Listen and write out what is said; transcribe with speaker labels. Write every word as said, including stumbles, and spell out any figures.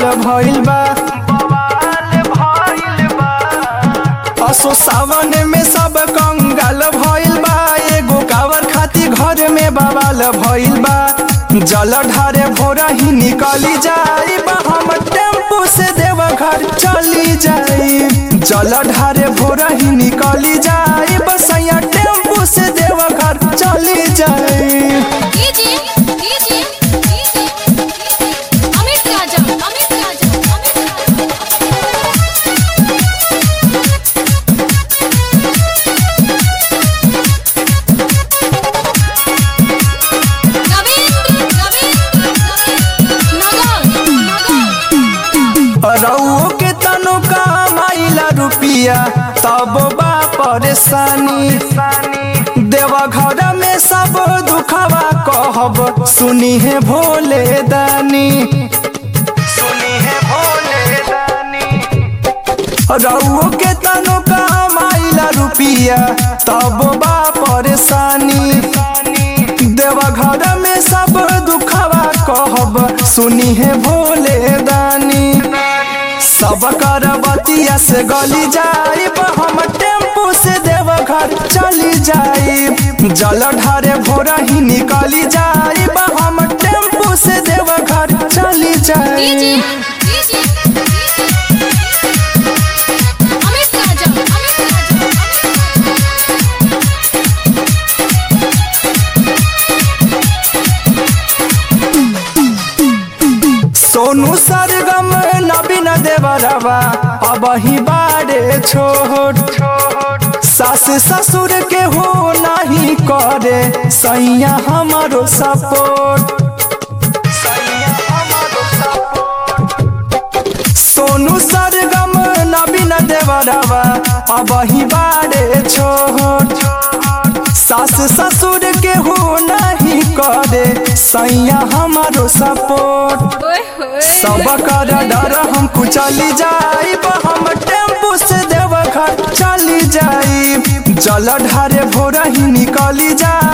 Speaker 1: भइल बा असो सावन में सब कंगाल भइल बा एगो कावर खाती घर में बवाल भइल बा जल ढारे भोरा ही निकली जाई हम टेम्पू से देवघर चली जाई जल ढारे भोरा ही निकली जाई बसैया टेम्पू से देवघर चली जाई। रउओ के तनु कमाइला रुपिया तब बा परेशानी देवघर में सब दुखवा कहब सुनी है भोले दानी सुनी है भोले दानी रउओ के तनु कमाइला रुपिया तब बा परेशानी देवघर में सब दुखवा कहब सुनी है भोले दानी सब कर बतिया से गली जाई हम टेम्पू से देवघर चली जाई जल ढारे भोरा ही निकली जाई हम टेम्पू से देवघर चली जाई। सोनू सरगम नबीन देवरवा अब ही बारे छोट सास ससुर के हो नहीं करे सैया हमारो सपोर्ट सोनू सरगम नबीन देवरवा अब ही बारे छोट सास ससुर के हो नहीं करे सैया हमारो सपोर्ट सब कर डर हमको चली जाई हम टेम्पू से देवघर चली जाई जल ढारे भोरा ही निकली जाई।